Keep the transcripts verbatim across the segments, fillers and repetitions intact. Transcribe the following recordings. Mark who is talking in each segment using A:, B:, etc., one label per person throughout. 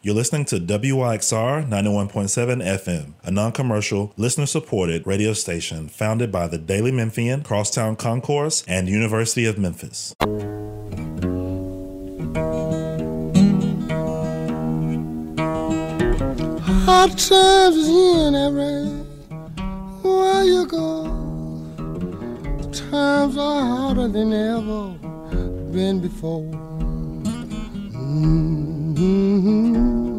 A: You're listening to W Y X R ninety-one point seven F M, a non-commercial, listener-supported radio station founded by the Daily Memphian, Crosstown Concourse, and University of Memphis.
B: Hard times is in everywhere you go. Times are harder than ever been before. Mm-hmm.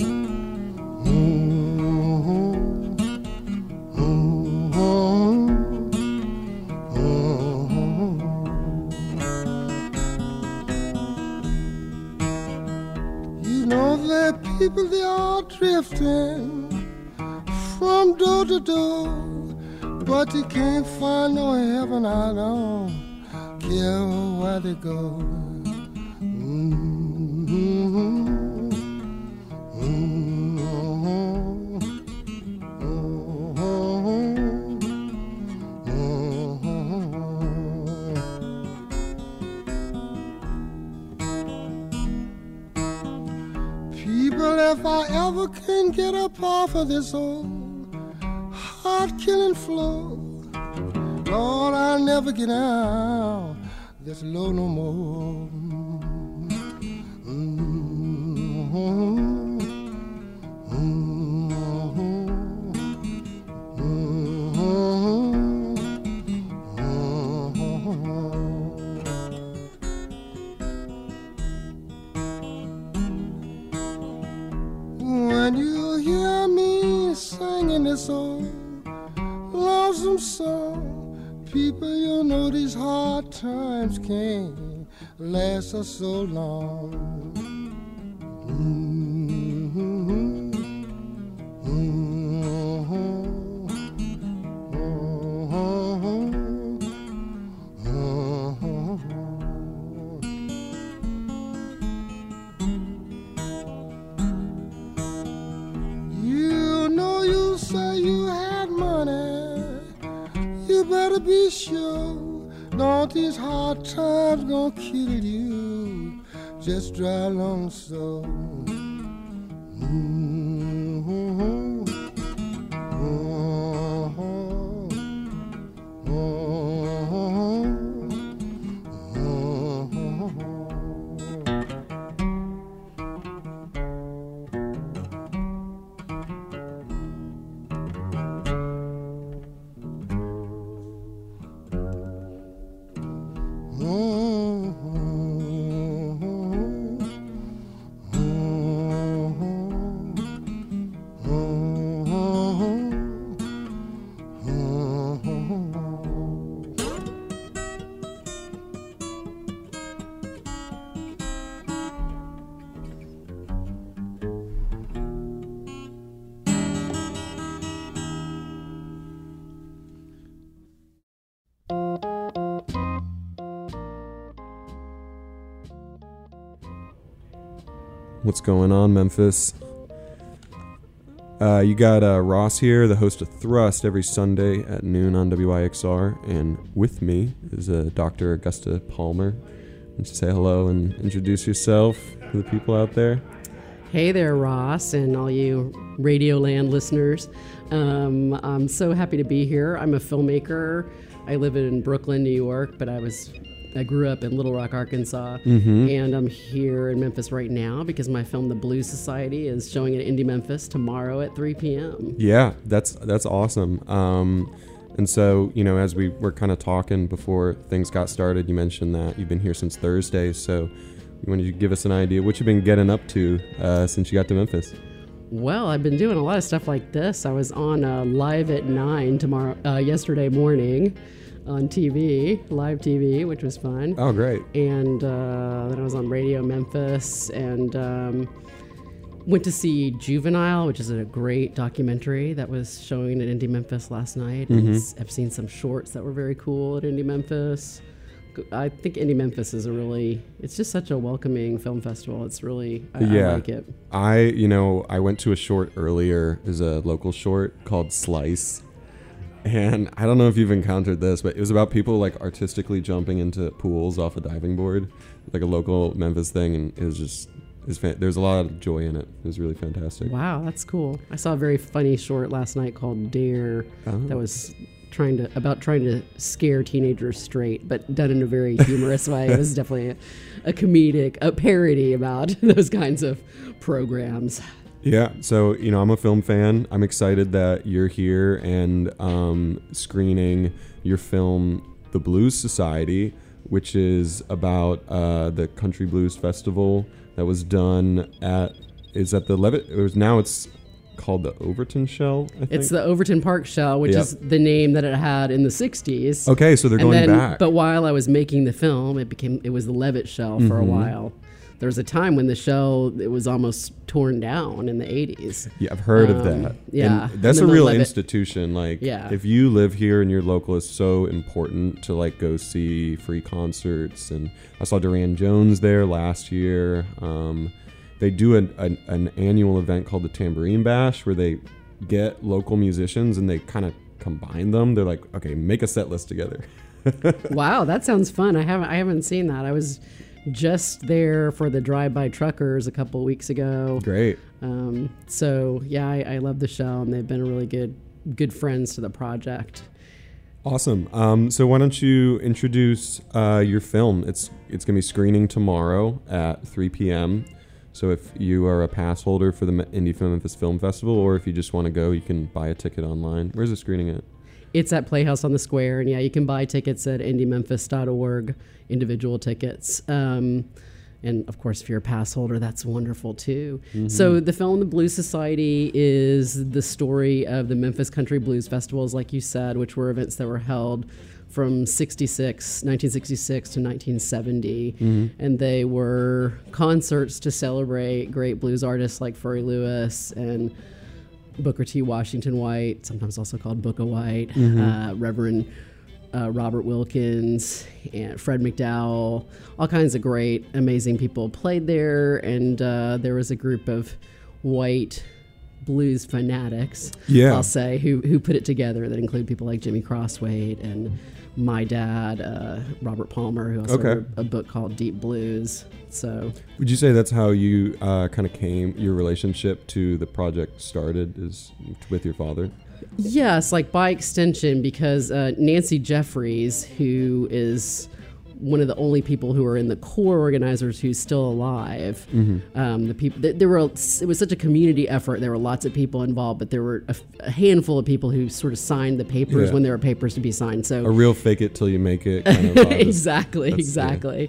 B: People, they are drifting from door to door, but they can't find no heaven. I don't care where they go. Mm-hmm. Mm-hmm. If I ever can get up off of this old heart-killing flow, Lord, I'll never get out this low no more. Mm-hmm. Mm-hmm. When you hear me singing this old lonesome song, people, you know these hard times can't last us so long. Mm-hmm. Mm-hmm. Mm-hmm. You know, you say you had money, you better be sure. Don't these hard times gonna kill you? Just drive along so. Mm-hmm. Mm-hmm.
C: What's going on, Memphis? Uh, you got uh, Ross here, the host of Thrust, every Sunday at noon on W I X R, and with me is uh, Doctor Augusta Palmer. Why don't you say hello and introduce yourself to the people out there?
D: Hey there, Ross, and all you Radioland listeners. Um, I'm so happy to be here. I'm a filmmaker. I live in Brooklyn, New York, but I was I grew up in Little Rock, Arkansas, mm-hmm. and I'm here in Memphis right now because my film, The Blues Society, is showing at Indie Memphis tomorrow at three p.m.
C: Yeah, that's that's awesome. Um, and so, you know, as we were kind of talking before things got started, you mentioned that you've been here since Thursday. So you wanted to give us an idea what you've been getting up to uh, since you got to Memphis?
D: Well, I've been doing a lot of stuff like this. I was on uh, Live at nine tomorrow, uh, yesterday morning. On T V, live T V, which was fun.
C: Oh, great.
D: And uh, then I was on Radio Memphis and um, went to see Juvenile, which is a great documentary that was showing at Indie Memphis last night.
C: Mm-hmm.
D: And I've seen some shorts that were very cool at Indie Memphis. I think Indie Memphis is a really, it's just such a welcoming film festival. It's really, I,
C: yeah.
D: I like it.
C: I, you know, I went to a short earlier. There's a local short called Slice. And I don't know if you've encountered this, but it was about people like artistically jumping into pools off a diving board, like a local Memphis thing. And it was just, is fan- there's a lot of joy in it. It was really fantastic.
D: Wow, that's cool. I saw a very funny short last night called Dare
C: Oh.
D: that was trying to about trying to scare teenagers straight, but done in a very humorous way. It was definitely a, a comedic, a parody about those kinds of programs.
C: Yeah, so you know, I'm a film fan. I'm excited that you're here and um, screening your film, The Blues Society, which is about uh, the Country Blues Festival that was done at is at the Levitt. It was now it's called the Overton Shell. I think.
D: It's the Overton Park Shell, which
C: Yep.
D: is the name that it had in the sixties.
C: Okay, so they're
D: And
C: going
D: then,
C: back.
D: But while I was making the film, it became it was the Levitt Shell for a
C: Mhm.
D: while. There was a time when the shell it was almost torn down in the eighties.
C: Yeah, I've heard of
D: Um,
C: that.
D: yeah.
C: And that's
D: And
C: a
D: then the
C: real
D: Levitt-
C: institution. Like,
D: Yeah.
C: if you live here and you're local, it's so important to like go see free concerts. And I saw Duran Jones there last year. Um, they do an, an, an annual event called the Tambourine Bash, where they get local musicians and they kind of combine them. They're like, okay, make a set list together.
D: Wow, that sounds fun. I haven't I haven't seen that. I was just there for the Drive-By Truckers a couple weeks ago.
C: Great.
D: Um, so yeah, I, I love the show, and they've been really good good friends to the project.
C: Awesome. Um, so why don't you introduce uh, your film? It's it's going to be screening tomorrow at three p.m. So if you are a pass holder for the Me- Indie Film Memphis Film Festival, or if you just want to go, you can buy a ticket online. Where's the screening at?
D: It's at Playhouse on the Square, and yeah, you can buy tickets at indie memphis dot org, individual tickets. Um, and of course, if you're a pass holder, that's wonderful too.
C: Mm-hmm.
D: So the film, The Blues Society, is the story of the Memphis Country Blues Festivals, like you said, which were events that were held from sixty-six, nineteen sixty-six to nineteen seventy.
C: Mm-hmm.
D: And they were concerts to celebrate great blues artists like Furry Lewis and Booker T. Washington White, sometimes also called Booker White,
C: Mm-hmm.
D: uh, Reverend uh, Robert Wilkins, and Fred McDowell. All kinds of great, amazing people played there, and uh, there was a group of white blues fanatics,
C: Yeah.
D: I'll say, who who put it together. That include people like Jimmy Crosswaite and my dad, uh, Robert Palmer, who also
C: Okay.
D: wrote a book called Deep Blues. So
C: Would you say that's how you uh, kind of came, your relationship to the project started, is with your father?
D: yes, like by extension, because uh, Nancy Jeffries, who is one of the only people who are in the core organizers who's still alive.
C: Mm-hmm.
D: Um, the people th- there were it was such a community effort. There were lots of people involved, but there were a, f- a handful of people who sort of signed the papers
C: Yeah.
D: when there were papers to be signed. So
C: A real fake it till you make it kind of vibe.
D: exactly,
C: That's-
D: exactly.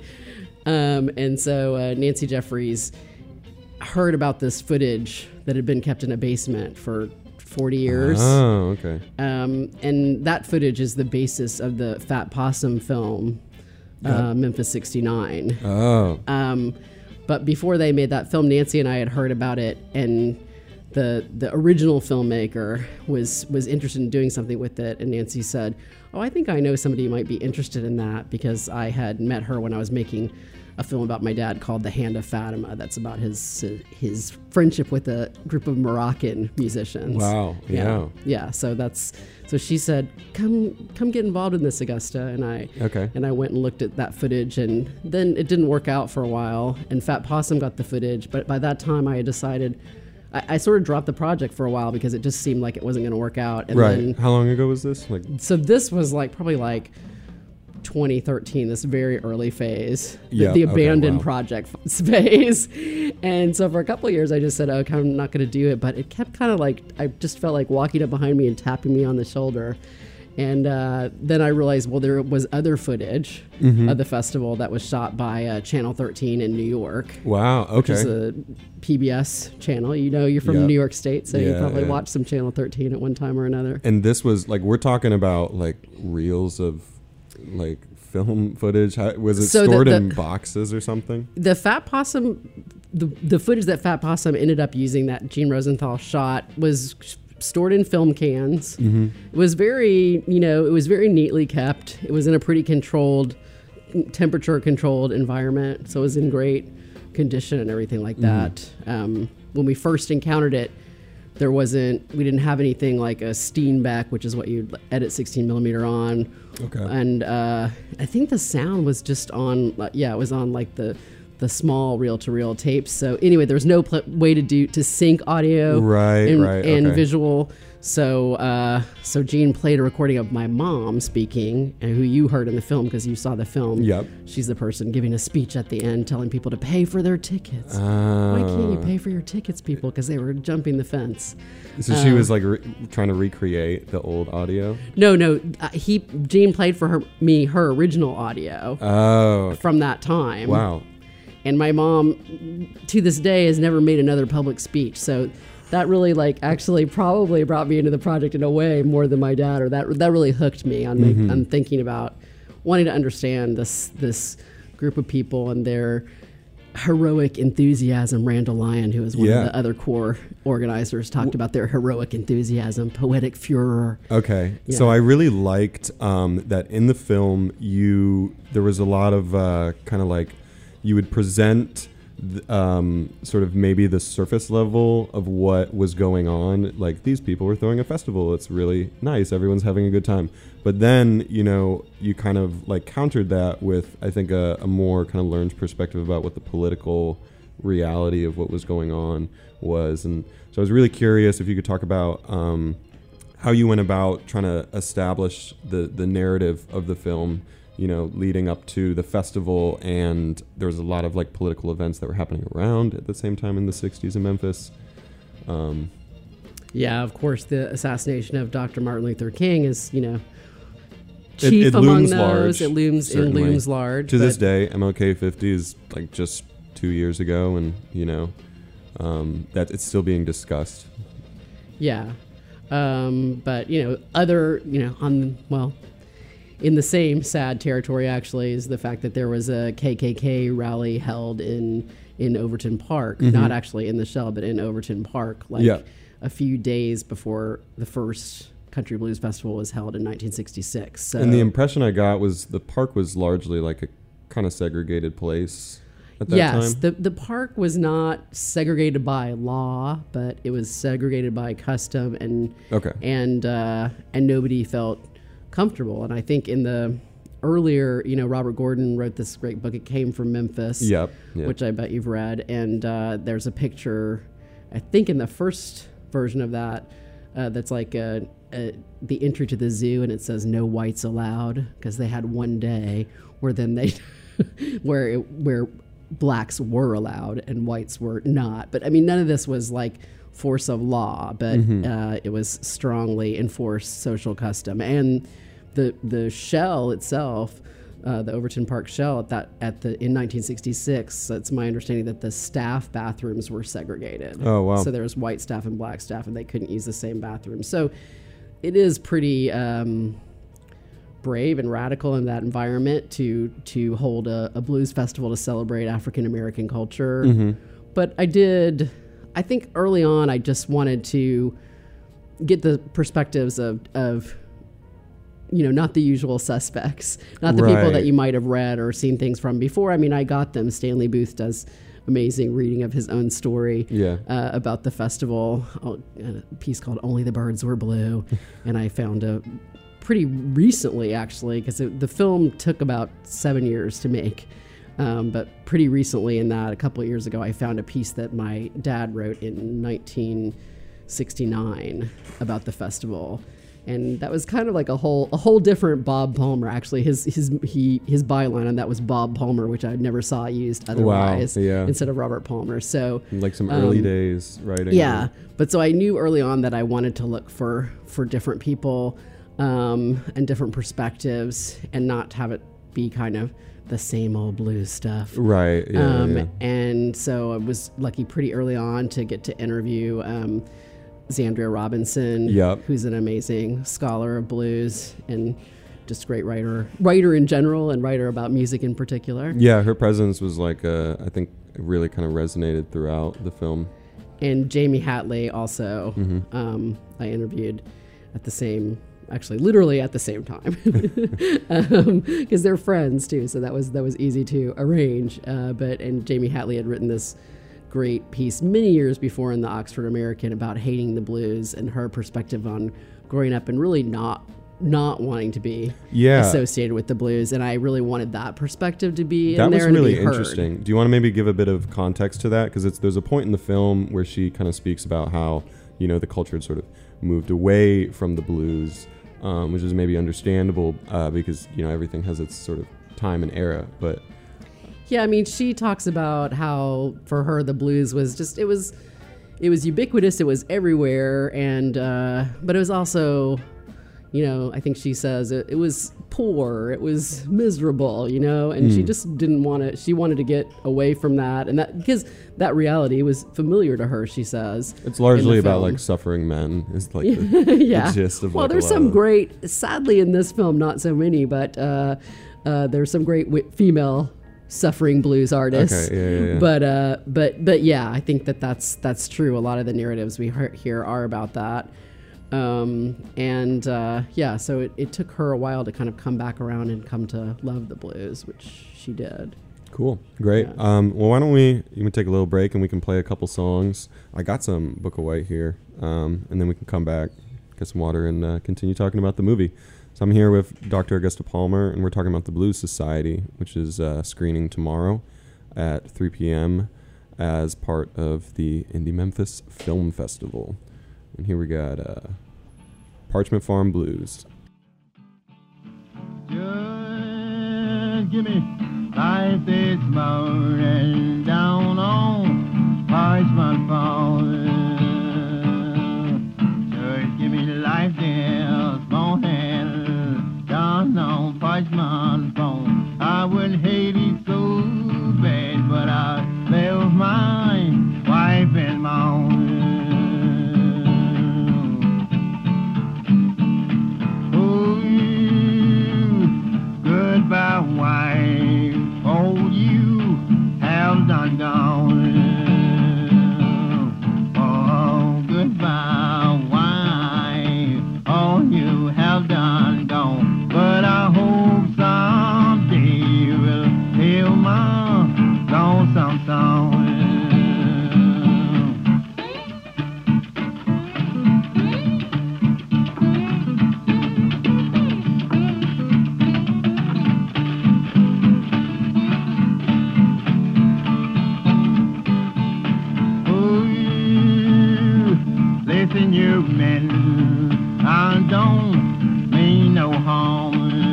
D: Um, and so uh, Nancy Jeffries heard about this footage that had been kept in a basement for forty years.
C: Oh, okay.
D: Um, and that footage is the basis of the Fat Possum film, uh, Memphis sixty-nine.
C: Oh,
D: Um, but before they made that film, Nancy and I had heard about it, and the the original filmmaker was was interested in doing something with it. And Nancy said, "Oh, I think I know somebody who might be interested in that," because I had met her when I was making a film about my dad called The Hand of Fatima. That's about his his friendship with a group of Moroccan musicians.
C: Wow, yeah.
D: yeah. So that's so she said, "Come come get involved in this, Augusta," and I
C: okay.
D: and I went and looked at that footage, and then it didn't work out for a while, and Fat Possum got the footage, but by that time I had decided, I, I sort of dropped the project for a while because it just seemed like it wasn't going to work out. And
C: Right.
D: then,
C: How long ago was this? Like,
D: so this was like probably like twenty thirteen, this very early phase, the-
C: Yeah,
D: the
C: okay,
D: abandoned
C: wow.
D: project phase. And so for a couple of years, I just said, okay, I'm not going to do it. But it kept kind of like, I just felt like walking up behind me and tapping me on the shoulder. And uh, then I realized, well, there was other footage
C: Mm-hmm.
D: of the festival that was shot by uh, Channel thirteen in New York,
C: wow,
D: which is
C: okay.
D: a P B S channel. You know, you're from
C: Yeah.
D: New York State, so you
C: Yeah,
D: probably
C: yeah.
D: watched some Channel thirteen at one time or another.
C: And this was like, we're talking about like reels of like film footage. How, was it
D: So the-
C: stored
D: the-
C: in boxes or something?
D: The Fat Possum, the the footage that Fat Possum ended up using that Gene Rosenthal shot was stored in film cans.
C: Mm-hmm.
D: It was very, you know, it was very neatly kept. It was in a pretty controlled, temperature controlled environment, so it was in great condition and everything like that. Um, when we first encountered it, there wasn't, we didn't have anything like a Steenbeck, which is what you edit sixteen millimeter on.
C: Okay.
D: And uh, I think the sound was just on, yeah, it was on like the the small reel-to-reel tapes. So anyway, there was no pl- way to do to sync audio
C: Right,
D: and,
C: right,
D: and
C: okay.
D: visual. So uh, so Gene played a recording of my mom speaking, and who you heard in the film because you saw the film.
C: Yep.
D: She's the person giving a speech at the end, telling people to pay for their tickets.
C: Uh,
D: Why can't you pay for your tickets, people? Because they were jumping the fence.
C: So she
D: Um,
C: was like re- trying to recreate the old audio.
D: No, no. Uh, he Gene played for her, me her original audio
C: Oh,
D: from that time.
C: wow.
D: And my mom, to this day, has never made another public speech. So that really, like, actually probably brought me into the project in a way more than my dad. Or that that really hooked me on
C: Mm-hmm.
D: my, on thinking about wanting to understand this this group of people and their heroic enthusiasm. Randall Lyon, who was one
C: Yeah.
D: of the other core organizers, talked about their heroic enthusiasm, poetic furor.
C: Okay,
D: Yeah.
C: so I really liked um, that in the film you there was a lot of uh, kind of like you would present th- um, sort of maybe the surface level of what was going on. Like these people were throwing a festival. It's really nice. Everyone's having a good time. But then you know you kind of like countered that with I think a, a more kind of learned perspective about what the political reality of what was going on was. And so I was really curious if you could talk about um, how you went about trying to establish the, the narrative of the film, you know, leading up to the festival, and there was a lot of like political events that were happening around at the same time in the sixties in Memphis. Um,
D: Yeah, of course, the assassination of Doctor Martin Luther King is, you know,
C: It-
D: chief
C: it
D: among
C: looms
D: those.
C: large,
D: it looms, it
C: certainly.
D: looms large.
C: to this
D: but-
C: day, M L K fifty is like just two years ago, and you know, um, that it's still being discussed.
D: Yeah. Um, but, you know, other, you know, on, well, in the same sad territory, actually, is the fact that there was a K K K rally held in, in Overton Park, not actually in the Shell, but in Overton Park, like
C: Yeah.
D: a few days before the first Country Blues Festival was held in nineteen sixty-six. So,
C: And the impression I got was the park was largely like a kind of segregated place at that
D: yes,
C: time.
D: the the park was not segregated by law, but it was segregated by custom, and
C: Okay.
D: and uh, and nobody felt comfortable. And I think in the earlier, you know, Robert Gordon wrote this great book. It Came from Memphis,
C: Yep. Yeah.
D: which I bet you've read. And uh, there's a picture, I think, in the first version of that, uh, that's like a, a, the entry to the zoo, and it says "No whites allowed" because they had one day where then they where it, where blacks were allowed and whites were not. But I mean, none of this was like force of law, but uh, it was strongly enforced social custom. And the the Shell itself, uh, the Overton Park Shell, at that at the in nineteen sixty-six, it's my understanding that the staff bathrooms were segregated.
C: Oh, wow.
D: So there was white staff and black staff, and they couldn't use the same bathroom. So it is pretty um, brave and radical in that environment to to hold a, a blues festival to celebrate African American culture.
C: Mm-hmm.
D: But I did, I think early on, I just wanted to get the perspectives of, of you know, not the usual suspects, not the people
C: Right.
D: that you might have read or seen things from before. I mean, I got them. Stanley Booth does amazing reading of his own story
C: Yeah.
D: uh, about the festival, a piece called Only the Birds Were Blue. And I found a pretty recently, actually, because the film took about seven years to make. Um, but pretty recently in that, a couple of years ago, I found a piece that my dad wrote in nineteen sixty-nine about the festival. And that was kind of like a whole a whole different Bob Palmer. Actually, his his he his byline on that was Bob Palmer, which I never saw used otherwise
C: yeah.
D: instead of Robert Palmer. So
C: Like some early
D: um,
C: days writing.
D: yeah, but so I knew early on that I wanted to look for for different people um, and different perspectives, and not have it be kind of the same old blues stuff.
C: Right. Yeah.
D: um,
C: yeah.
D: And so I was lucky pretty early on to get to interview um, Zandria Robinson,
C: Yep.
D: who's an amazing scholar of blues and just a great writer, writer in general, and writer about music in particular.
C: Yeah, her presence was like, uh, I think, it really kind of resonated throughout the film.
D: And Jamie Hatley also,
C: Mm-hmm.
D: um, I interviewed at the same, actually literally at the same time, because um, they're friends too. So that was that was easy to arrange. Uh, but and Jamie Hatley had written this great piece many years before in the Oxford American about hating the blues and her perspective on growing up and really not not wanting to be
C: yeah.
D: associated with the blues, and I really wanted that perspective to be
C: that
D: in there
C: was
D: and
C: really
D: to be heard.
C: interesting. Do you want to maybe give a bit of context to that? Because it's there's a point in the film where she kind of speaks about how, you know, the culture had sort of moved away from the blues, um, which is maybe understandable uh, because, you know, everything has its sort of time and era. But
D: yeah, I mean, she talks about how for her the blues was just it was it was ubiquitous, it was everywhere, and uh, but it was also, you know, I think she says it, it was poor, it was miserable, you know, and mm. she just didn't want to, she wanted to get away from that. And that, because that reality was familiar to her, she says.
C: It's largely about like suffering men is like the,
D: yeah.
C: the gist of
D: well,
C: like
D: there's some great, sadly in this film, not so many, but uh, uh, there's some great w- female suffering blues artists.
C: Okay, yeah, yeah, yeah.
D: But, uh, but, but yeah, I think that that's, that's true. A lot of the narratives we hear, hear are about that. Um, and uh, yeah, so it, it took her a while to kind of come back around and come to love the blues, which she did.
C: Cool. Great.
D: Yeah.
C: Um, well, why don't we even take a little break and we can play a couple songs. I got some Book of White here, um, and then we can come back, get some water, and uh, continue talking about the movie. So I'm here with Doctor Augusta Palmer, and we're talking about the Blues Society, which is uh, screening tomorrow at three p.m. as part of the Indie Memphis Film Festival. And here we got uh, Parchment Farm Blues.
E: Just give me life this morning down on Parchment Farm. Just give me life this morning down on Parchment Farm. I wouldn't hate it so bad, but I left my wife and mom. Goodbye, wife, all you have done gone. Oh, goodbye, wife, all you have done gone. But I hope someday you will hear my lonesome song. Listen, you men, I don't mean no harm.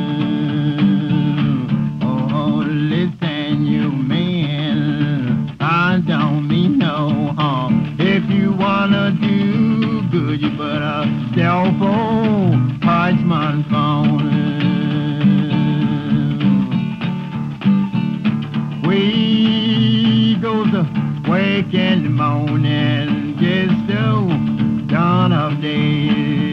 E: Oh, listen, you men, I don't mean no harm. If you wanna do good, you better sell for Parchment Farm. We go to wake in the morning, just to dawn of day.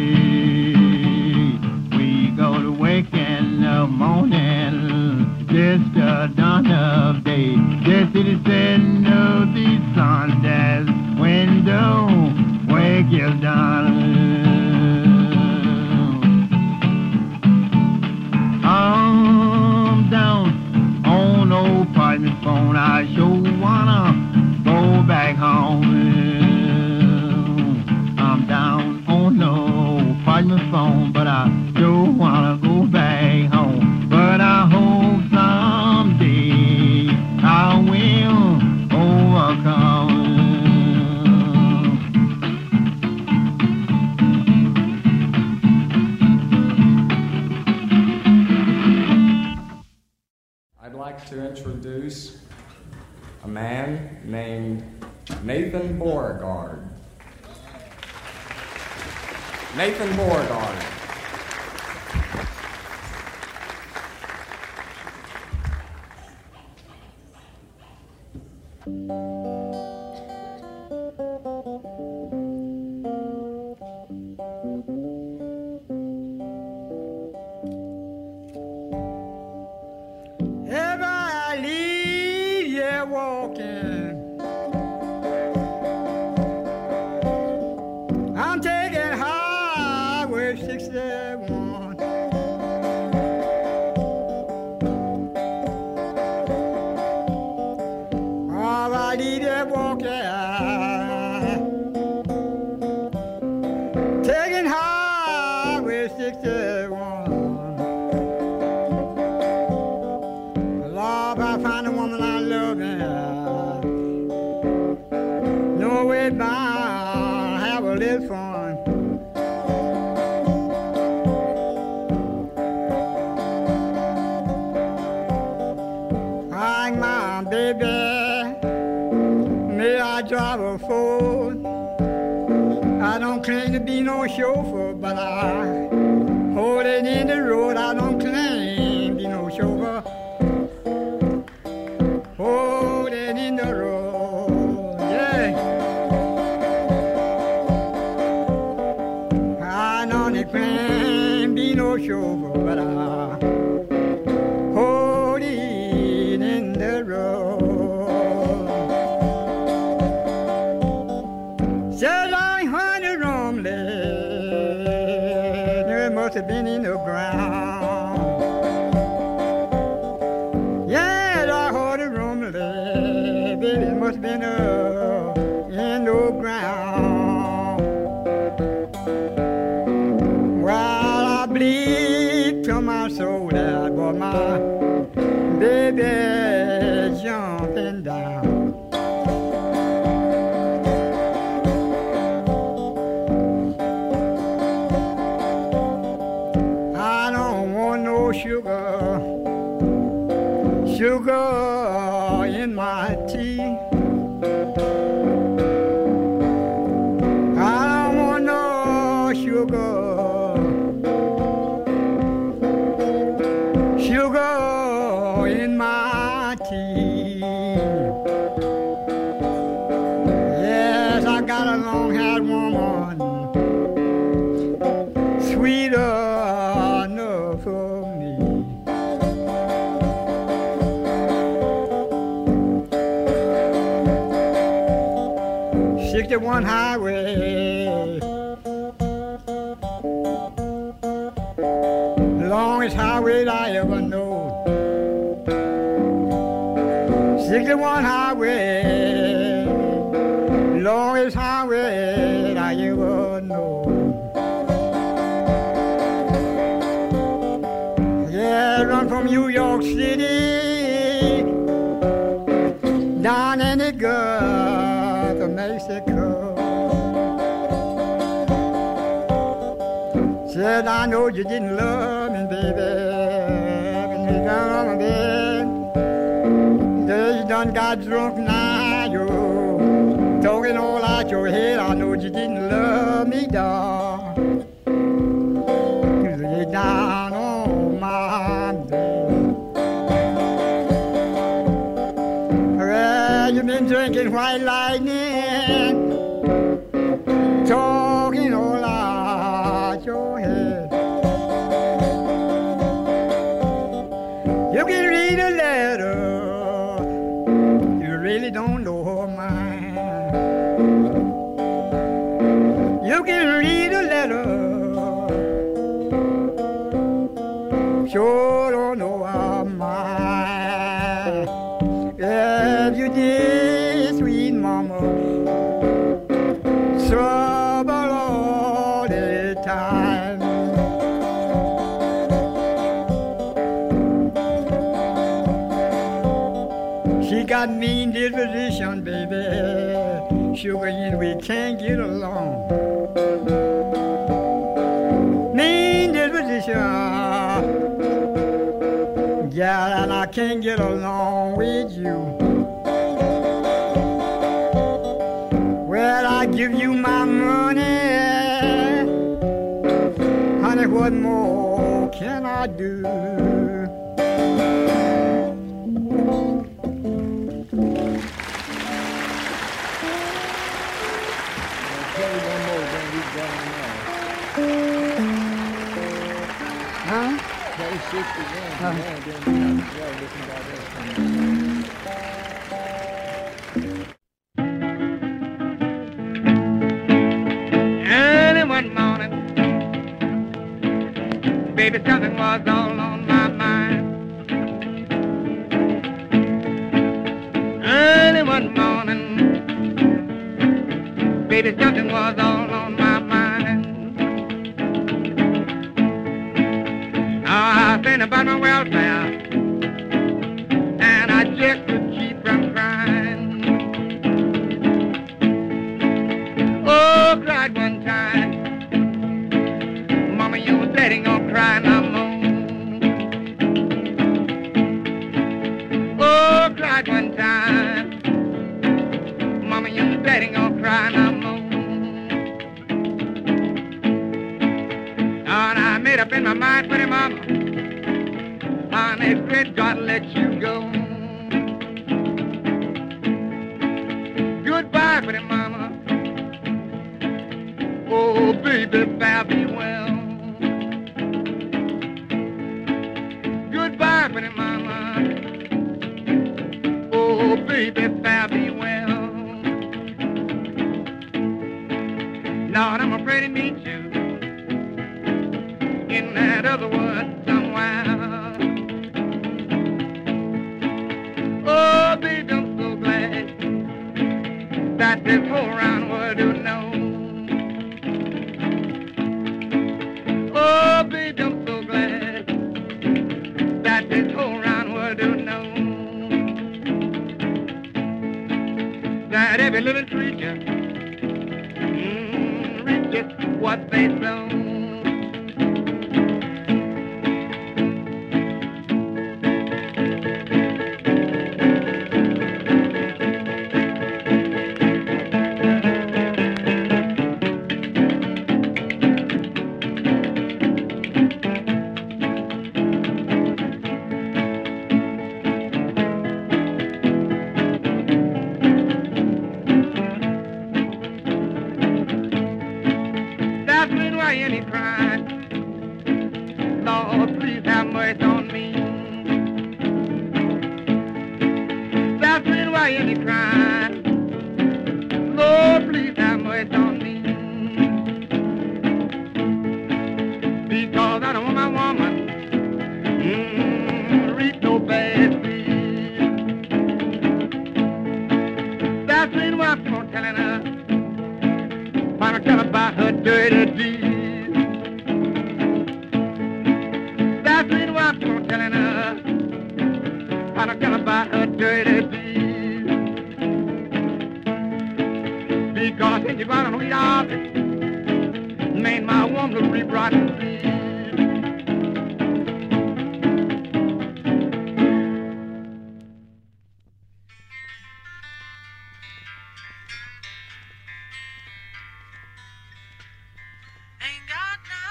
E: We go to wake in the morning, just the dawn of day. Just to the setting of the sun, that's window, wake you down. I'm down on old Parchment Farm, I sure wanna go back home. I'm down on no Parchment Farm, but I don't wanna go back home. But I hope someday I will overcome.
F: I'd like to introduce a man named Nathan Beauregard. Nathan Beauregard.
E: Ever I leave, yeah, walking. I'm taking Highway sixty-one. All I need is walking. Taking Highway sixty-one. Lord, I find a woman I love and no way bound, have a little fun. Like my baby, may I drive a Ford. I don't claim to be no chauffeur, but I hold it in the road. I don't claim to be no chauffeur. Hold it in the road, yeah. I don't claim to be no chauffeur, but I hold it in the road. Said I heard it rumbling, it must have been in the ground. Yeah, I heard it rumbling, baby, it must have been uh, in the ground. Well, I bleed to my soul that but my baby jumping down. Sugar, sugar in my tea. I don't want no sugar, sugar in my tea. Yes, I got a long-haired woman, sweeter enough for me. sixty-one highway, longest highway I ever know. sixty-one highway, longest highway I ever know. Yeah, run from New York City down in the Gulf of Mexico. Said I know you didn't love me, baby, when you got on my bed. Said you done got drunk now, you talking all out your head. I know you didn't love me, dog. You lay down on my bed. Well, you've been drinking white lightning, talking all out your head. You can read a letter, you really don't know her mind. You can read a letter, sure don't know her mind. If you did, sweet mama, trouble all the time. She got mean disposition, baby, sugar and we can't get along. Mean disposition, yeah, and I can't get along with you. Well, I give you my money, honey, what more can I do? Huh? Uh-huh. Early one morning, baby, something was all on my mind. Early one morning, baby, something was all on my mind. worrying about my welfare, and I just could keep from crying. Oh, cried one time, Mama, your daddy gonna cry no more. Oh, cried one time, Mama, your daddy gonna cry no more. And I made up in my mind, pretty mama, honey, great God, let you go. Goodbye, pretty mama. Oh, baby, fare thee well. Goodbye, pretty mama. Oh, baby, fare thee well. Lord, I'm afraid to meet you in that other world somewhere. Oh, baby, I'm so glad that this whole round world do know. Oh, baby, I'm so glad that this whole round world do know that every living creature mm, reaches what they sow. And he cried, Lord, please have mercy on me. That's the why and he cried, Lord, please have mercy on me. Because I don't want my woman mm, reach no bad deed. That's the why I'm gonna telling her, I'm tell about her dirty deeds. Telling her, I don't tell about her dirty deeds. Because in the bottom of the yard, made my woman to reap rotten seeds.
G: Ain't got no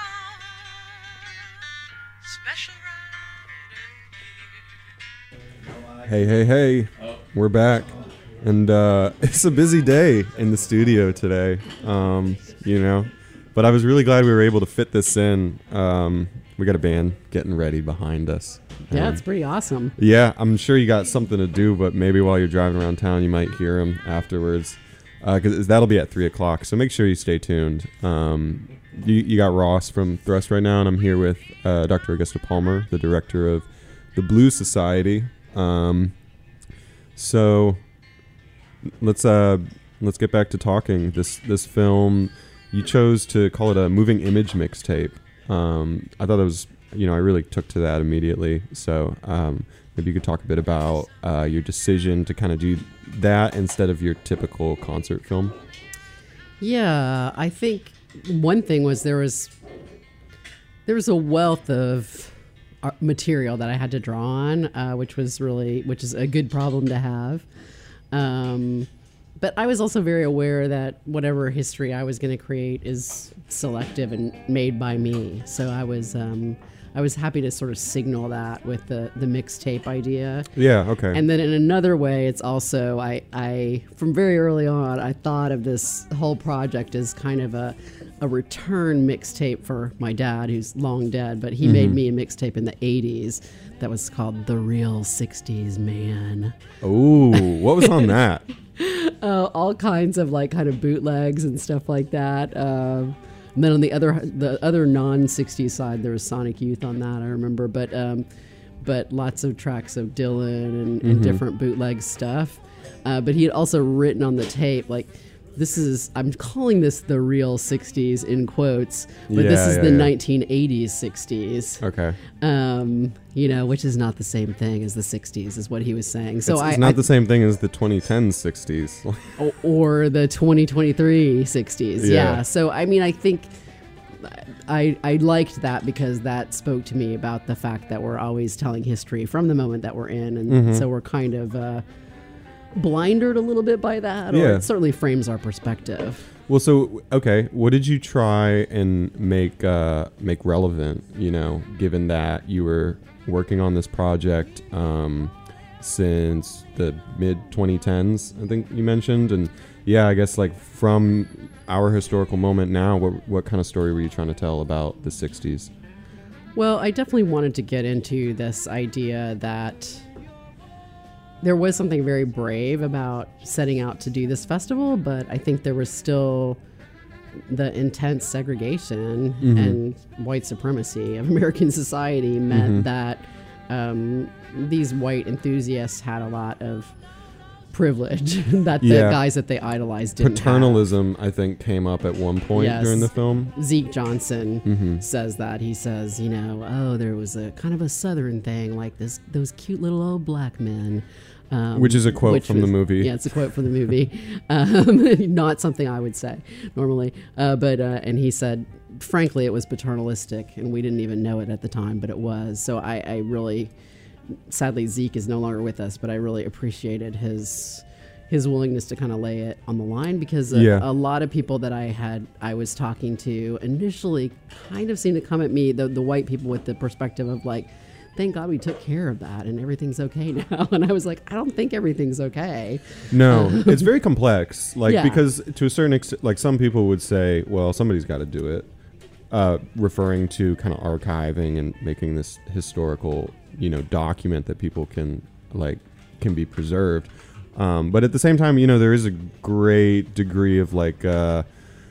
G: special right.
C: Hey, hey, hey, we're back. And uh, it's a busy day in the studio today, um, you know. But I was really glad we were able to fit this in. Um, we got a band getting ready behind us.
D: Yeah,
C: And
D: it's pretty awesome.
C: yeah, I'm sure you got something to do, but maybe while you're driving around town, you might hear them afterwards. Because uh, that'll be at three o'clock, so make sure you stay tuned. Um, you, you got Ross from Thrust right now, and I'm here with uh, Doctor Augusta Palmer, the director of the Blues Society. Um, so let's uh, let's get back to talking. This this film, you chose to call it a moving image mixtape. Um, I thought that was, you know, I really took to that immediately. So um, maybe you could talk a bit about uh, your decision to kind of do that instead of your typical concert film.
D: Yeah, I think one thing was there was there was a wealth of art material that I had to draw on, uh, which was really, which is a good problem to have. Um, but I was also very aware that whatever history I was going to create is selective and made by me. So I was, um, I was happy to sort of signal that with the, the mixtape idea.
C: Yeah, okay.
D: And then in another way, it's also, I, I, from very early on, I thought of this whole project as kind of a, a return mixtape for my dad, who's long dead, but he mm-hmm. made me a mixtape in the eighties that was called The Real sixties Man.
C: Oh, what was on that?
D: uh, all kinds of like kind of bootlegs and stuff like that. Uh, and then on the other the other non-sixties side, there was Sonic Youth on that, I remember. But um, but lots of tracks of Dylan and, and mm-hmm. different bootleg stuff. Uh, but he had also written on the tape, like, this is, I'm calling this the real sixties in quotes, but
C: Yeah,
D: this is
C: yeah,
D: the
C: yeah.
D: nineteen eighties sixties.
C: Okay.
D: Um, you know, which is not the same thing as the sixties, is what he was saying. So
C: it's,
D: I,
C: it's not
D: I
C: the same thing as the twenty ten sixties.
D: o- or the twenty twenty-three sixties.
C: Yeah.
D: Yeah. So I mean, I think I I liked that because that spoke to me about the fact that we're always telling history from the moment that we're in, and
C: Mm-hmm.
D: so we're kind of uh, blindered a little bit by that, or
C: Yeah.
D: it certainly frames our perspective.
C: Well, so okay, what did you try and make uh, make relevant? You know, given that you were working on this project um, since the mid twenty tens, I think you mentioned, and yeah, I guess like from our historical moment now, what what kind of story were you trying to tell about the sixties?
D: Well, I definitely wanted to get into this idea that there was something very brave about setting out to do this festival, but I think there was still the intense segregation
C: Mm-hmm.
D: and white supremacy of American society meant
C: Mm-hmm.
D: that um, these white enthusiasts had a lot of privilege that the
C: Yeah.
D: guys that they idolized didn't have.
C: Paternalism, I think, came up at one point
D: Yes.
C: during the film.
D: Zeke Johnson
C: Mm-hmm.
D: says that. He says, you know, oh, there was a kind of a Southern thing, like this, those cute little old black men. Um,
C: Which is a quote
D: which
C: from the
D: was-
C: movie.
D: Yeah, it's a quote from the movie. Um, not something I would say normally. Uh, but, uh, and he said, frankly, it was paternalistic, and we didn't even know it at the time, but it was. So I, I really, sadly, Zeke is no longer with us, but I really appreciated his his willingness to kind of lay it on the line, because a,
C: Yeah.
D: a lot of people that I had I was talking to initially kind of seemed to come at me, the the white people, with the perspective of like, thank God we took care of that and everything's okay now. And I was like, I don't think everything's okay.
C: No, it's very complex. Like,
D: Yeah.
C: because to a certain extent, like some people would say, well, somebody's got to do it, uh, referring to kind of archiving and making this historical, you know, document that people can like can be preserved. Um, but at the same time, you know, there is a great degree of like, uh,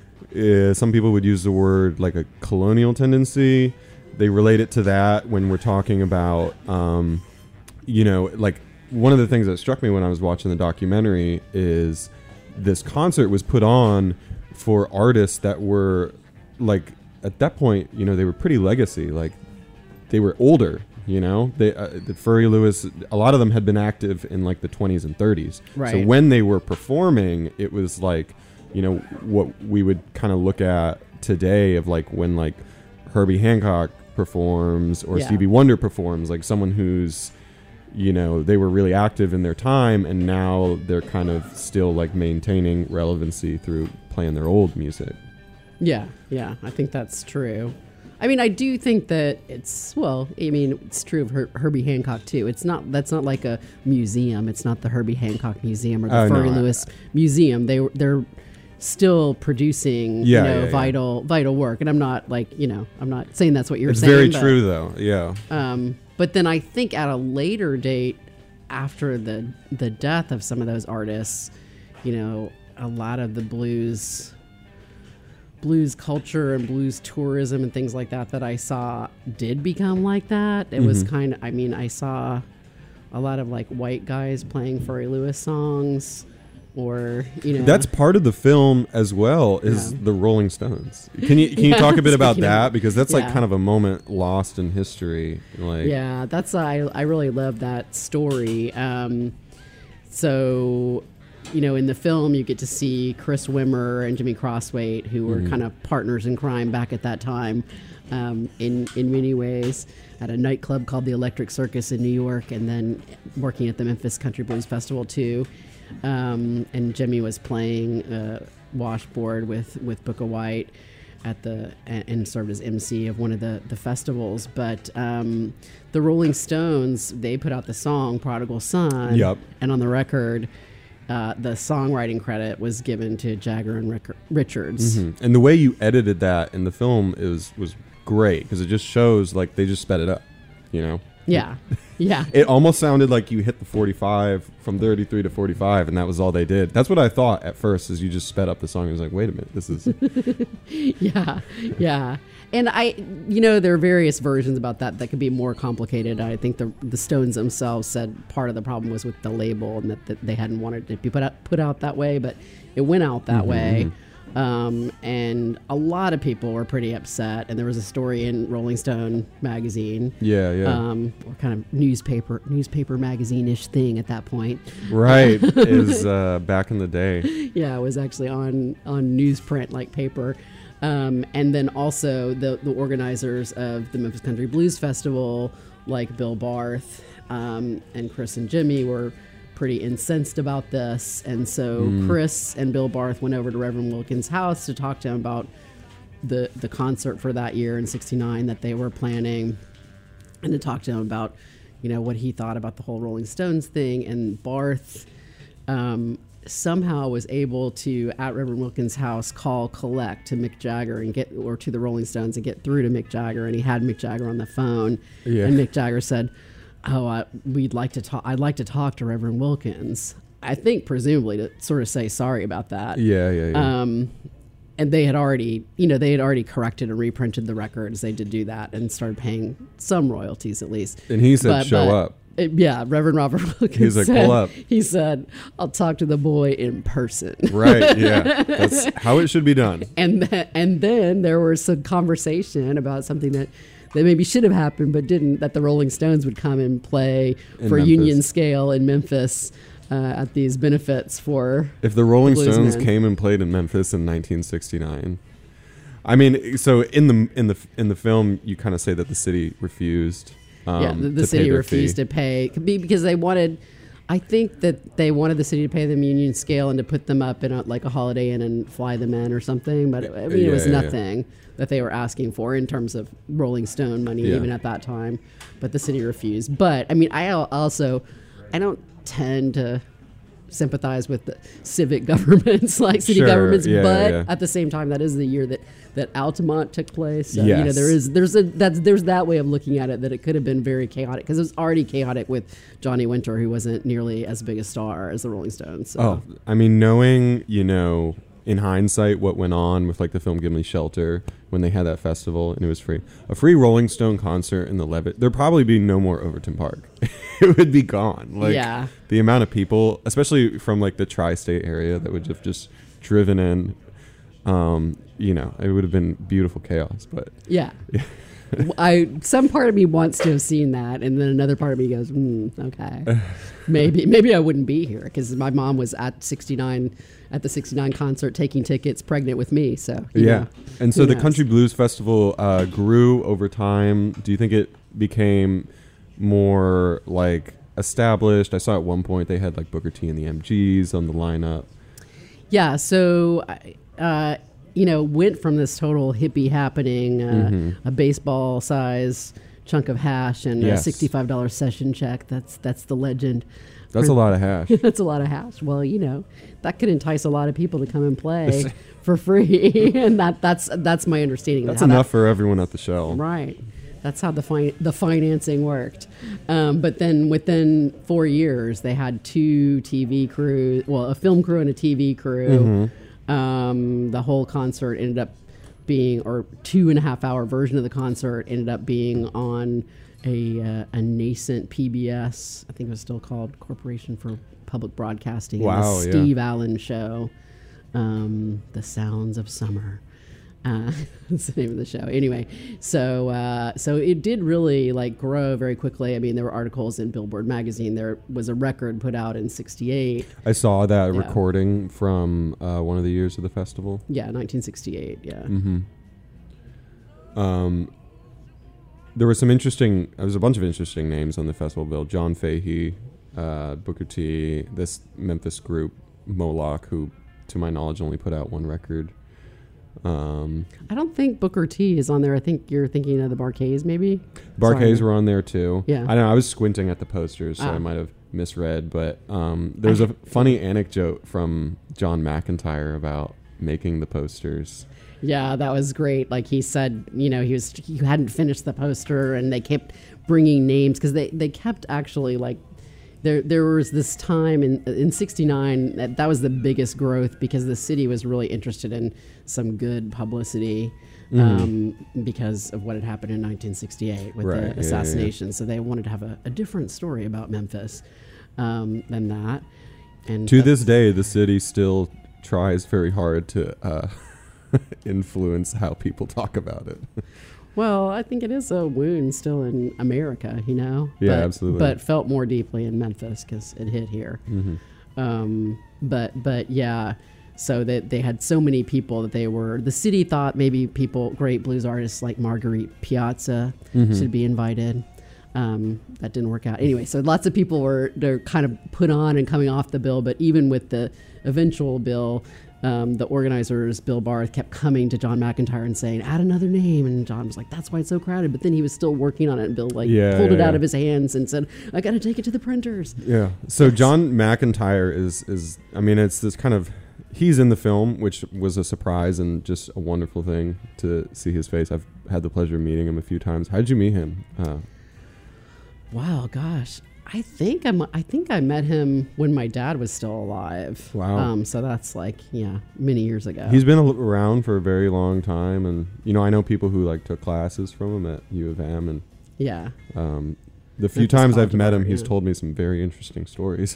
C: uh, some people would use the word like a colonial tendency. They relate it to that when we're talking about, um, you know, like one of the things that struck me when I was watching the documentary is this concert was put on for artists that were like, at that point, you know, they were pretty legacy. Like they were older, you know, they, uh, the Furry Lewis, a lot of them had been active in like the twenties and thirties. So
D: Right.
C: when they were performing, it was like, you know, what we would kind of look at today of like when like Herbie Hancock performs or
D: Yeah.
C: Stevie Wonder performs, like someone who's, you know, they were really active in their time and now they're kind of still like maintaining relevancy through playing their old music.
D: Yeah, yeah, I think that's true. I mean, I do think that it's, well, I mean, it's true of Her- Herbie Hancock too. It's not, that's not like a museum. It's not the Herbie Hancock Museum or the
C: Oh, no,
D: Furry
C: I-
D: Lewis Museum. They they're still producing,
C: Yeah,
D: you know,
C: yeah, yeah.
D: vital vital work. And I'm not like, you know, I'm not saying that's what you're
C: It's
D: saying.
C: very
D: but,
C: true though. Yeah.
D: Um, but then I think at a later date, after the the death of some of those artists, you know, a lot of the blues blues culture and blues tourism and things like that that I saw did become like that. It was
C: Mm-hmm.
D: kind of, I mean, I saw a lot of like white guys playing Furry Lewis songs, or, you know,
C: That's part of the film as well, is
D: Yeah.
C: the Rolling Stones. Can you can you
D: Yeah,
C: talk a bit about
D: speaking of-
C: that, because that's like
D: yeah.
C: kind of a moment lost in history. Like
D: yeah, that's I I really love that story. Um, so, you know, in the film, you get to see Chris Wimmer and Jimmy Crosswaite, who were kind of partners in crime back at that time, um, in in many ways, at a nightclub called the Electric Circus in New York, and then working at the Memphis Country Blues Festival too. Um, and Jimmy was playing uh, washboard with with Booker White at the and, and served as M C of one of the the festivals. But um, the Rolling Stones, they put out the song "Prodigal Son,"
C: Yep.
D: and on the record, uh, the songwriting credit was given to Jagger and Rick- Richards.
C: Mhm. And the way you edited that in the film is was great, because it just shows like they just sped it up, you know.
D: Yeah. Yeah.
C: It almost sounded like you hit the forty-five from thirty-three to forty-five, and that was all they did. That's what I thought at first, is you just sped up the song. I was like, wait a minute, this is...
D: Yeah. Yeah. And I, you know, there are various versions about that that could be more complicated. I think the the Stones themselves said part of the problem was with the label, and that, that they hadn't wanted it to be put out, put out that way, but it went out that
C: Mm-hmm.
D: way. Um, and a lot of people were pretty upset. And there was a story in Rolling Stone magazine.
C: Yeah, yeah.
D: Um, or kind of newspaper, newspaper magazine-ish thing at that point.
C: Right. Is uh, back in the day.
D: Yeah, it was actually on, on newsprint, like paper. Um, and then also the, the organizers of the Memphis Country Blues Festival, like Bill Barth um, and Chris and Jimmy, were pretty incensed about this. And so
C: Mm.
D: Chris and Bill Barth went over to Reverend Wilkins' house to talk to him about the, the concert for that year in sixty-nine that they were planning, and to talk to him about, you know, what he thought about the whole Rolling Stones thing. And Barth um, somehow was able to, at Reverend Wilkins' house, call collect to Mick Jagger and get, or to the Rolling Stones, and get through to Mick Jagger. And he had Mick Jagger on the phone.
C: Yeah.
D: And Mick Jagger said, oh, I, we'd like to talk, I'd like to talk to Reverend Wilkins. I think presumably to sort of say sorry about that.
C: Yeah, yeah, yeah.
D: Um, and they had already, you know, they had already corrected and reprinted the records. They did do that and started paying some royalties at least.
C: And he said,
D: But-
C: show
D: but
C: up.
D: it- yeah, Reverend Robert Wilkins.
C: He was like,
D: said,
C: pull up.
D: He said, I'll talk to the boy in person.
C: Right, yeah. That's how it should be done.
D: And th- and then there was some conversation about something that, that maybe should have happened but didn't, that the Rolling Stones would come and play
C: In
D: for
C: Memphis.
D: Union Scale in Memphis uh, at these benefits for
C: If the Rolling
D: the
C: Stones
D: bluesmen.
C: came and played in Memphis in nineteen sixty-nine, I mean, so in the in the in the film, you kind of say that the city refused. Um,
D: yeah, the, the
C: to
D: city
C: pay their
D: refused
C: fee.
D: to pay could be because they wanted. I think that they wanted the city to pay them Union Scale and to put them up in a, like a Holiday Inn and fly them in or something. But I mean,
C: Yeah,
D: it was
C: yeah, yeah.
D: nothing that they were asking for in terms of Rolling Stone money,
C: Yeah.
D: even at that time. But the city refused. But I mean, I al- also, I don't tend to sympathize with the civic governments like city
C: Sure,
D: governments,
C: yeah,
D: but
C: yeah.
D: at the same time, that is the year that that Altamont took place. So, you know,
C: Yes.
D: there is there's a that's there's that way of looking at it, that it could have been very chaotic because it was already chaotic with Johnny Winter, who wasn't nearly as big a star as the Rolling Stones. So.
C: Oh, I mean, knowing, you know, in hindsight, what went on with like the film Give Me Shelter when they had that festival and it was free. A free Rolling Stone concert in the Levitt, there'd probably be no more Overton Park. It would be gone. Like
D: Yeah.
C: the amount of people, especially from like the tri-state area, that would have just driven in. Um, you know, it would have been beautiful chaos. But
D: Yeah. I some part of me wants to have seen that, and then another part of me goes, mm, okay, maybe maybe I wouldn't be here because my mom was at sixty-nine at the sixty-nine concert taking tickets, pregnant with me. So you
C: yeah,
D: know,
C: and so
D: who
C: the
D: knows?
C: Country Blues Festival uh, grew over time. Do you think it became more like established? I saw at one point they had like Booker T and the M Gs on the lineup.
D: Yeah, so uh, you know, went from this total hippie happening, uh,
C: Mm-hmm.
D: a baseball size chunk of hash and
C: Yes.
D: a sixty-five dollars session check. That's that's the legend.
C: That's a lot of hash.
D: That's a lot of hash. Well, you know, that could entice a lot of people to come and play for free, and that that's that's my understanding. of
C: That's
D: how that-
C: enough for everyone at the show.
D: Right. That's how the fi- the financing worked. Um, but then within four years, they had two T V crews, well, a film crew and a T V crew. Um, the whole concert ended up being, or two and a half hour version of the concert ended up being on a, uh, a nascent P B S. I think it was still called Corporation for Public Broadcasting.
C: Wow,
D: the
C: yeah.
D: Steve Allen show, um, The Sounds of Summer. Uh, that's the name of the show. Anyway, so uh, so it did really like grow very quickly. I mean, there were articles in Billboard magazine. There was a record put out in sixty-eight.
C: I saw that
D: Yeah.
C: recording from uh, one of the years of the festival.
D: Yeah, nineteen sixty-eight. Yeah.
C: Mm-hmm. Um, there was some interesting. There was a bunch of interesting names on the festival bill. John Fahey, uh, Booker T, this Memphis group Moloch, who, to my knowledge, only put out one record. Um,
D: I don't think Booker T is on there. I think you're thinking of the Barkays, maybe.
C: Barkays
D: Sorry.
C: were on there too.
D: Yeah.
C: I don't know. I was squinting at the posters, so
D: Ah.
C: I might have misread. But um, there's a funny anecdote from John McIntyre about making the posters.
D: Yeah, that was great. Like he said, you know, he was he hadn't finished the poster, and they kept bringing names because they, they kept actually like there there was this time in in sixty-nine that, that was the biggest growth because the city was really interested in some good publicity
C: Mm-hmm.
D: um, because of what had happened in nineteen sixty-eight with
C: Right, yeah,
D: the
C: yeah, yeah.
D: assassination. So they wanted to have a, a different story about Memphis um, than that. And
C: To
D: that-
C: this day, the city still tries very hard to uh, influence how people talk about it.
D: Well, I think it is a wound still in America, you know?
C: Yeah,
D: but,
C: absolutely.
D: But felt more deeply in Memphis because it hit here.
C: Mm-hmm.
D: Um, but, but yeah, so that they had so many people that they were, the city thought maybe people, great blues artists like Marguerite Piazza
C: Mm-hmm.
D: should be invited. Um, that didn't work out. Anyway, so lots of people were, they're kind of put on and coming off the bill, but even with the eventual bill, Um, the organizers, Bill Barth, kept coming to John McIntyre and saying, add another name. And John was like, that's why it's so crowded. But then he was still working on it. And Bill like
C: Yeah,
D: pulled
C: yeah,
D: it out
C: yeah.
D: of his hands and said, I got to take it to the printers.
C: Yeah. So John McIntyre is is I mean it's this kind of he's in the film, which was a surprise and just a wonderful thing to see his face. I've had the pleasure of meeting him a few times. How did you meet him? Uh,
D: Wow, gosh. I think I'm. I think I met him when my dad was still alive.
C: Wow.
D: Um. So that's like yeah, many years ago.
C: he's been al- around for a very long time, and you know I know people who like took classes from him at U of M, and
D: yeah.
C: um, the few
D: Memphis
C: times I've
D: College
C: met
D: of
C: him,
D: Art,
C: he's
D: yeah.
C: told me some very interesting stories.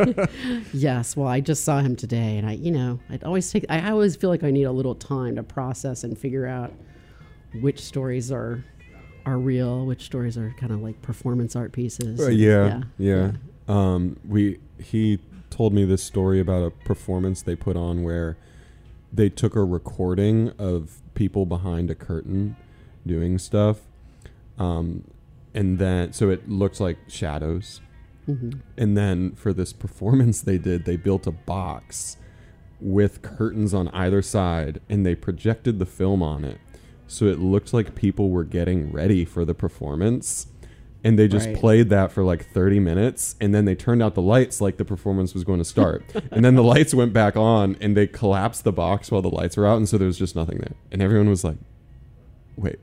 D: Yes. Well, I just saw him today, and I, you know, I'd always take. I always feel like I need a little time to process and figure out which stories are are real, which stories are kind of like performance art pieces.
C: Uh,
D: and-
C: yeah, yeah. Um, we he told me this story about a performance they put on where they took a recording of people behind a curtain doing stuff, um, and then so it looked like shadows.
D: Mhm.
C: And then for this performance they did, they built a box with curtains on either side, and they projected the film on it. So it looked like people were getting ready for the performance. And they just
D: Right.
C: played that for like thirty minutes. And then they turned out the lights like the performance was going to start. And then the lights went back on, and they collapsed the box while the lights were out. And so there was just nothing there. And everyone was like, wait.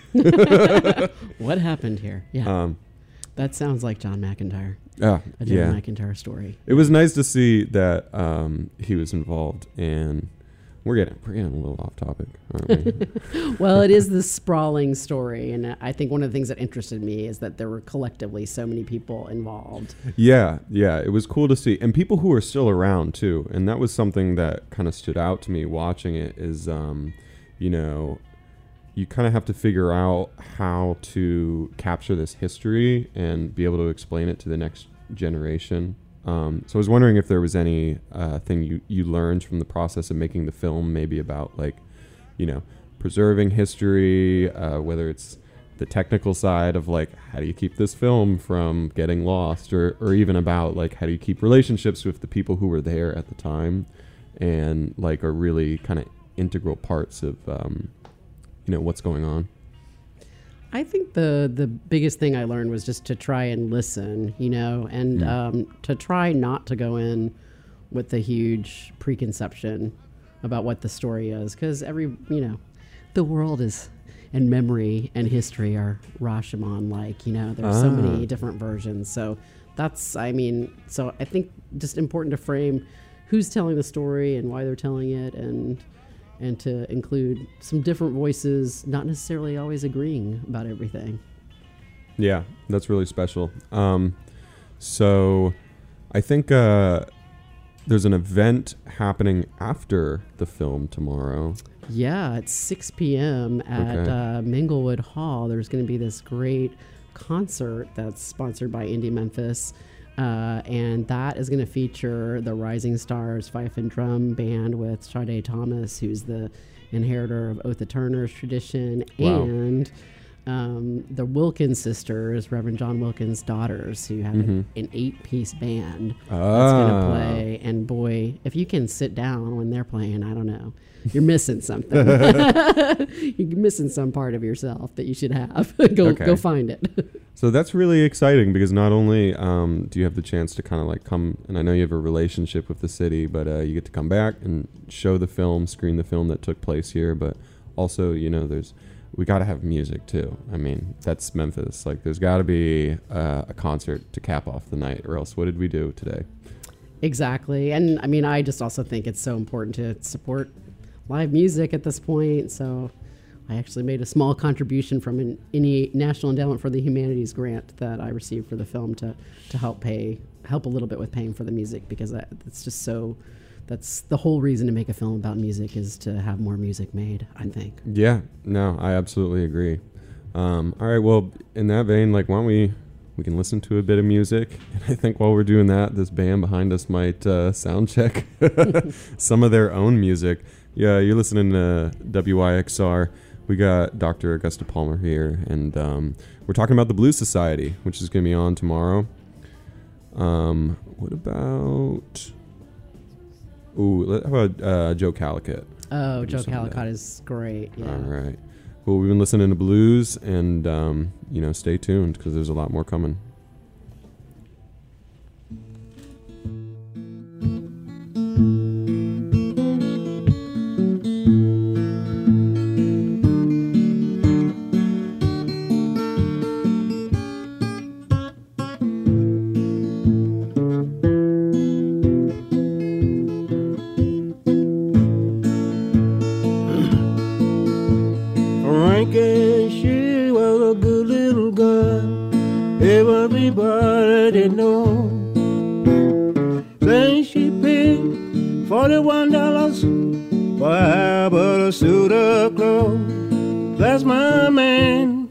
D: What happened here? Yeah.
C: Um,
D: That sounds like John McIntyre,
C: yeah,
D: a John
C: yeah.
D: McIntyre story.
C: It was nice to see that um, he was involved. And we're getting, we're getting a little off topic, aren't we?
D: Well, it is this sprawling story, and I think one of the things that interested me is that there were collectively so many people involved.
C: Yeah, yeah, it was cool to see, and people who are still around too. And that was something that kind of stood out to me watching it. Is um, you know, you kind of have to figure out how to capture this history and be able to explain it to the next generation. Um, so I was wondering if there was any uh, thing you you learned from the process of making the film, maybe about like, you know, preserving history, uh, whether it's the technical side of like how do you keep this film from getting lost, or or even about like how do you keep relationships with the people who were there at the time and like are really kind of integral parts of um, you know what's going on.
D: I think the the biggest thing I learned was just to try and listen, you know, and
C: Mm.
D: um, to try not to go in with a huge preconception about what the story is, because every, you know, the world is, and memory and history are Rashomon like, you know, there's so
C: Ah.
D: many different versions. So that's, I mean, so I think just important to frame who's telling the story and why they're telling it, and and to include some different voices, not necessarily always agreeing about everything.
C: Yeah, that's really special. Um, so I think uh, there's an event happening after the film tomorrow.
D: Yeah, at six p.m. at
C: Okay.
D: uh, Minglewood Hall. There's going to be this great concert that's sponsored by Indie Memphis. Uh, and that is going to feature the Rising Stars Fife and Drum Band with Sade Thomas, who's the inheritor of Otha Turner's tradition,
C: Wow.
D: and um, the Wilkins sisters, Reverend John Wilkins' daughters, who have
C: Mhm.
D: an, an eight-piece band that's going
C: Ah.
D: to play. And boy, if you can sit down when they're playing, I don't know, you're missing something. You're missing some part of yourself that you should have. go
C: Okay.
D: go find it.
C: So that's really exciting because not only um, do you have the chance to kind of like come, and I know you have a relationship with the city, but uh, you get to come back and show the film, screen the film that took place here, but also, you know, there's, we got to have music too. I mean, that's Memphis. Like, there's got to be uh, a concert to cap off the night, or else what did we do today?
D: Exactly. And I mean, I just also think it's so important to support live music at this point. So I actually made a small contribution from an any National Endowment for the Humanities grant that I received for the film to, to help pay, help a little bit with paying for the music, because that, it's just so, that's the whole reason to make a film about music, is to have more music made, I think.
C: Yeah, no, I absolutely agree. Um, all right, well, in that vein, like, why don't we, we can listen to a bit of music. And I think while we're doing that, this band behind us might uh, sound check some of their own music. Yeah, you're listening to W I X R. We got Doctor Augusta Palmer here, and um, we're talking about the Blues Society, which is going to be on tomorrow. Um, what about... Ooh, how about uh, Joe Calicott?
D: Oh, Joe Calicott is great. Yeah.
C: All right. Well, we've been listening to blues, and, um, you know, stay tuned, because there's a lot more coming.
B: She was a good little girl, everybody they know. Then she paid forty-one dollars for half but a suit of clothes. That's my man,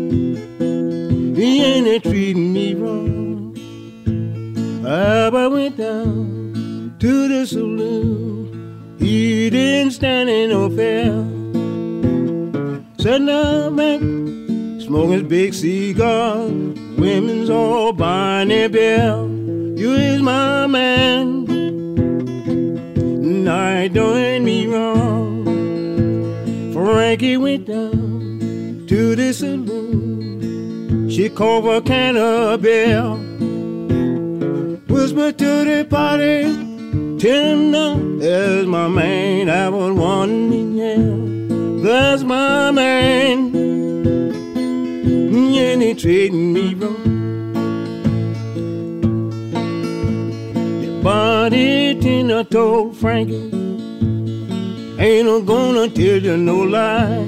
B: he ain't treating me wrong. I went down to the saloon, he didn't stand in no fair. Sitting up back, smoking his big cigar, women's all buying their beer. You is my man, night doing me wrong. Frankie went down to the saloon, she called for a can of beer. Whispered to the party, tell him now, there's my man, I was wanting, yeah. That's my man, and he treating me wrong. The bartender told Frankie, ain't no gonna tell you no lie.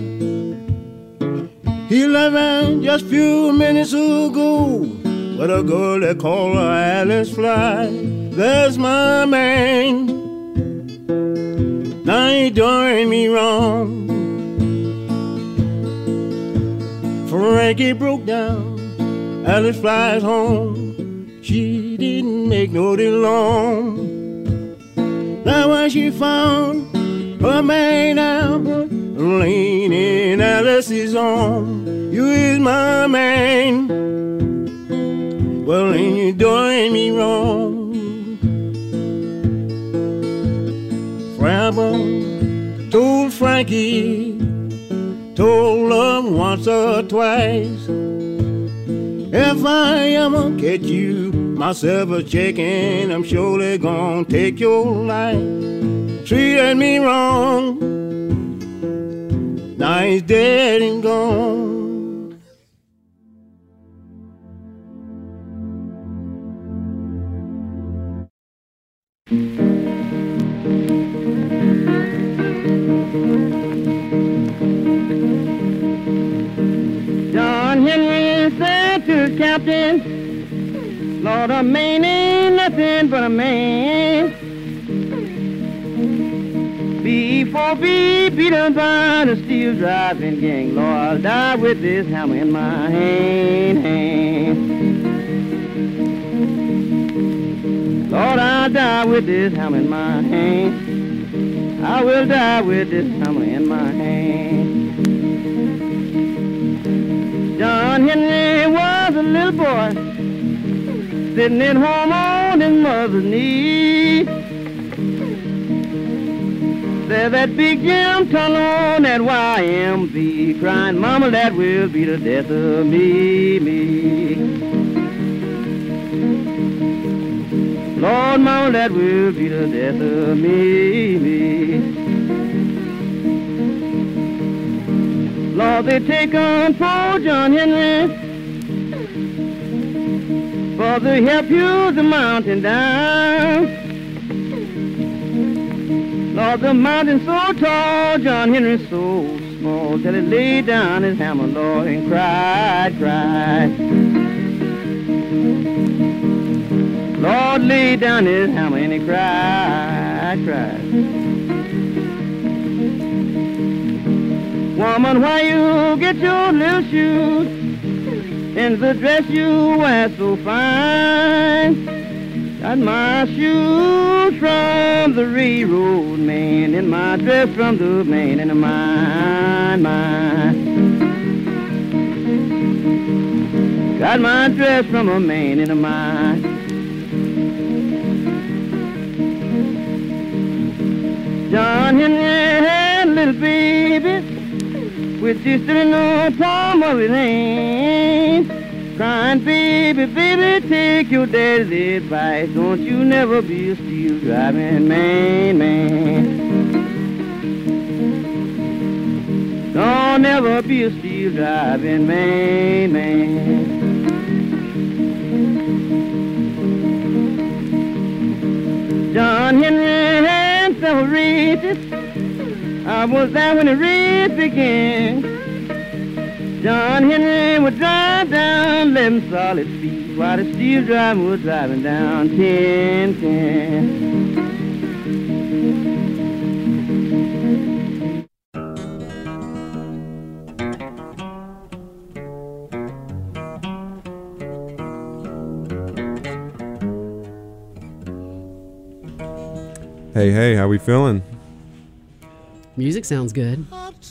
B: He left just a few minutes ago with a girl that called her Alice Fly. That's my man, now he doing me wrong. Frankie broke down, Alice flies home. She didn't make no deal long. Now when she found her man out, laying in Alice's arms. You is my man, well ain't you doing me wrong. Grandma told Frankie, told him once or twice, if I ever catch you myself a chicken, I'm surely gonna take your life. Treated me wrong, now he's dead and gone.
E: John Henry said to the captain, Lord, a man ain't nothing but a man. Before be beaten by the steel driving gang, Lord, I'll die with this hammer in my hand. hand. Lord, I'll die with this hammer in my hand. I will die with this hammer in my hand. John Henry was a little boy, sitting at home on his mother's knee. There's that big jam tunnel on that Y M C, crying, Mama, that will be the death of me, me. Lord, Mama, that will be the death of me, me. Lord, they take on poor John Henry for the help you the mountain down. Lord, the mountain so tall, John Henry so small, till he laid down his hammer, Lord, and cried, cried. Lord laid down his hammer and he cried, cried. Woman, why you get your little shoes and the dress you wear so fine? Got my shoes from the railroad man and my dress from the man and mine, mine. Got my dress from a man and mine. John Henry had a little baby with just in the palm of his hand, crying, baby, baby, take your daddy's advice. Don't you never be a steel driving man, man. Don't never be a steel driving man, man. John Henry had several races. I was there when the race began. John Henry would drive down eleven solid feet while the steel driver was driving down ten, ten.
C: Hey, hey, how we feeling?
D: Music sounds good.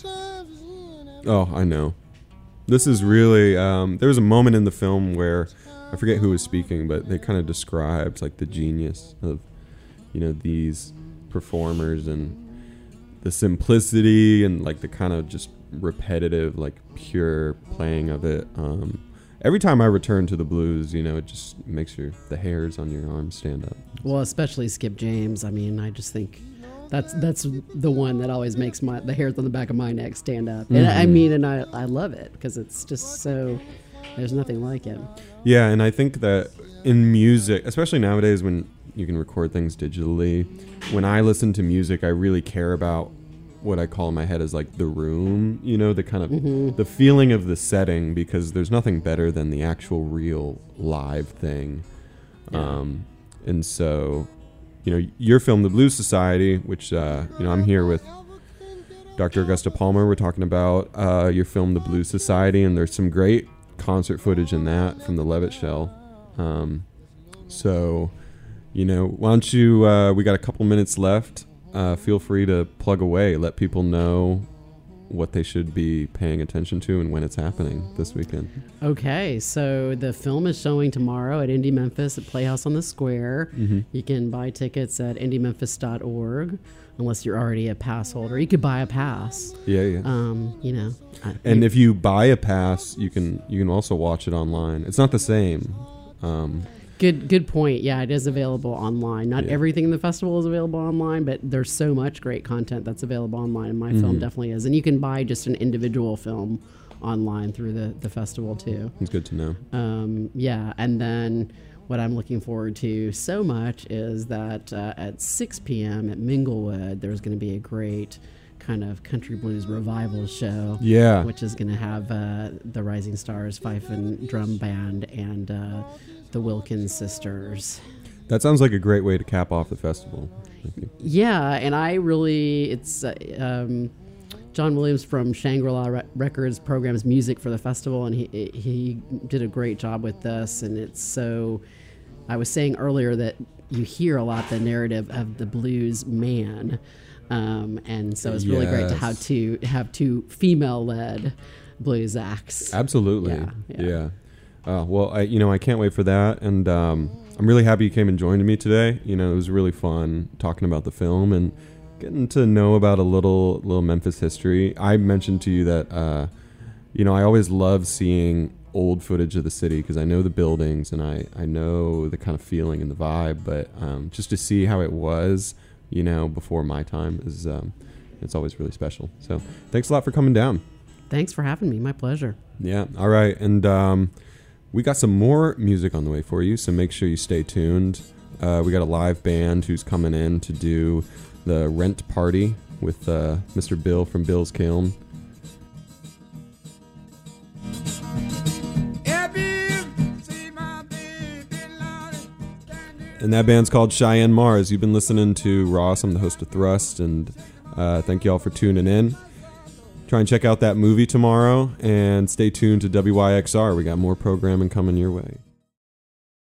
C: Oh, I know. This is really, um, there was a moment in the film where, I forget who was speaking, but they kind of described like the genius of, you know, these performers and the simplicity and like the kind of just repetitive, like pure playing of it. Um, every time I return to the blues, you know, it just makes your, the hairs on your arms stand up.
D: Well, especially Skip James. I mean, I just think that's that's the one that always makes my the hairs on the back of my neck stand up. And
C: Mm-hmm.
D: I mean, and I, I love it because it's just so, there's nothing like it.
C: Yeah, and I think that in music, especially nowadays when you can record things digitally, when I listen to music, I really care about what I call in my head as like the room, you know, the kind of
D: Mm-hmm.
C: the feeling of the setting, because there's nothing better than the actual real live thing.
D: Yeah.
C: Um, and so, you know, your film, The Blues Society, which, uh, you know, I'm here with Doctor Augusta Palmer. We're talking about uh, your film, The Blues Society, and there's some great concert footage in that from the Levitt Shell. Um, so, you know, why don't you, uh, we got a couple minutes left. Uh, feel free to plug away. Let people know what they should be paying attention to and when it's happening this weekend.
D: Okay, so the film is showing tomorrow at Indie Memphis at Playhouse on the Square.
C: Mm-hmm.
D: You can buy tickets at indie memphis dot org, unless you're already a pass holder. You could buy a pass.
C: Yeah, yeah.
D: Um, you know. I-
C: And if you buy a pass, you can you can also watch it online. It's not the same. Um,
D: Good good point. Yeah, it is available online. Not
C: Yeah.
D: everything in the festival is available online, but there's so much great content that's available online, and my
C: Mm-hmm.
D: film definitely is. And you can buy just an individual film online through the, the festival too.
C: it's good to know.
D: Um, yeah, and then what I'm looking forward to so much is that uh, at six p.m. at Minglewood, there's going to be a great kind of country blues revival show.
C: Yeah.
D: Which is going to have uh, the Rising Stars Fife and Drum Band and uh, the Wilkins Sisters.
C: That sounds like a great way to cap off the festival. Thank you.
D: Yeah, and I really, it's uh, um, John Williams from Shangri-La Re- Records programs music for the festival, and he he did a great job with this. And it's so, I was saying earlier that you hear a lot the narrative of the blues man, um, and so it's really great to
C: Yes.
D: have two have two female-led blues acts.
C: Absolutely.
D: Yeah,
C: Yeah.
D: yeah.
C: Uh, well, I you know I can't wait for that, and um, I'm really happy you came and joined me today. You know, it was really fun talking about the film, and getting to know about a little little Memphis history. I mentioned to you that uh, you know I always love seeing old footage of the city because I know the buildings and I, I know the kind of feeling and the vibe, but um, just to see how it was, you know, before my time is um, it's always really special. So thanks a lot for coming down.
D: Thanks for having me. My pleasure.
C: Yeah. All right. And um, we got some more music on the way for you, so make sure you stay tuned. Uh, we got a live band who's coming in to do the Rent Party with uh, Mister Bill from Bill's Kiln. And that band's called Cheyenne Mars. You've been listening to Ross. I'm the host of Thrust, and uh, thank you all for tuning in. Try and check out that movie tomorrow, and stay tuned to W Y X R. We got more programming coming your way.